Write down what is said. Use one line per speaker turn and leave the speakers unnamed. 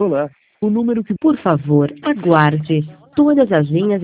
Olá, o número que...
Por favor, aguarde. Todas as linhas